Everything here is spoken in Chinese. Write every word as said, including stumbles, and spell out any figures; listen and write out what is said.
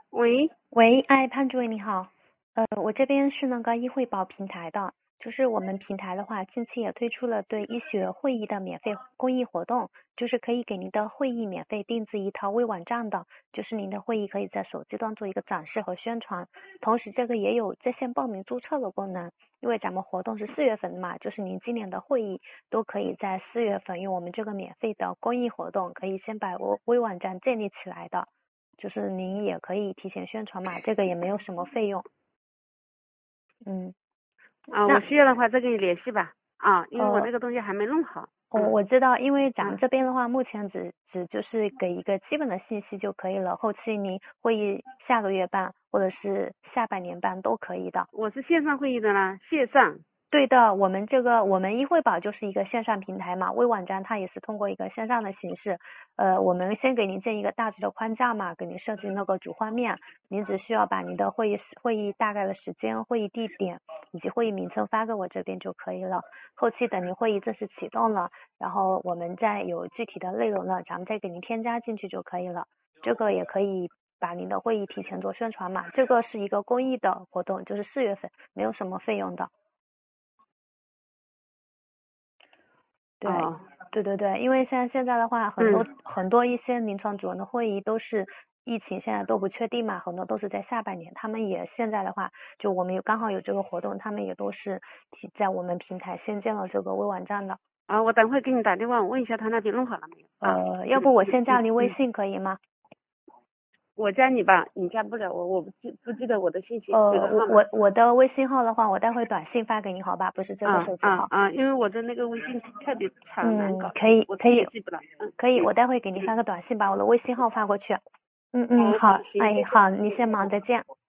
喂， 喂，哎，潘主任你好，呃，我这边是那个医惠保平台的，就是我们平台的话，近期也推出了对医学会议的免费公益活动，就是可以给您的会议免费定制一套微网站的，就是您的会议可以在手机端做一个展示和宣传，同时这个也有在线报名注册的功能，因为咱们活动是四月份的嘛，就是您今年的会议都可以在四月份用我们这个免费的公益活动，可以先把微微网站建立起来的。就是您也可以提前宣传嘛，这个也没有什么费用。嗯， 啊， 那我需要的话再跟你联系吧。啊，因为我呃， 那个东西还没弄好。 我嗯我知道，因为咱们嗯这边的话，目前只只就是给一个基本的信息就可以了，后期您会议下个月办或者是下半年办都可以的。 我是线上会议的啦，线上。 对的，我们这个我们医惠保就是一个线上平台嘛，微网站它也是通过一个线上的形式，呃，我们先给您建一个大致的框架嘛，给您设计那个主画面，您只需要把您的会议时会议大概的时间、会议地点以及会议名称发给我这边就可以了。后期等您会议正式启动了，然后我们再有具体的内容了，咱们再给您添加进去就可以了。这个也可以把您的会议提前做宣传嘛，这个是一个公益的活动，就是四月份没有什么费用的。对， 哦， 对对对，因为现在现在的话，很多、 嗯， 很多一些临床主任的会议都是疫情现在都不确定嘛，很多都是在下半年。他们也现在的话，就我们有刚好有这个活动，他们也都是提在我们平台先建了这个微网站的。 啊，我等会给你打电话，我问一下他那边弄好了没有啊？ 呃，要这个这个不我先加嗯嗯， 您微信可以吗？ 我加你吧，你加不了我，我不记不记得我的信息那呃， 个号码。 我我我的微信号的话，我待会短信发给你好吧？不是这个啊手机号。 啊啊！因为我的那个微信特别长难嗯， 搞， 可以我自可以己也记不了。嗯可以， 嗯我待会给您嗯， 发个短信，把我的微信号发过去。嗯嗯， 好好， 好， 行， 哎， 谢谢。 好，你嗯。 先忙，再见。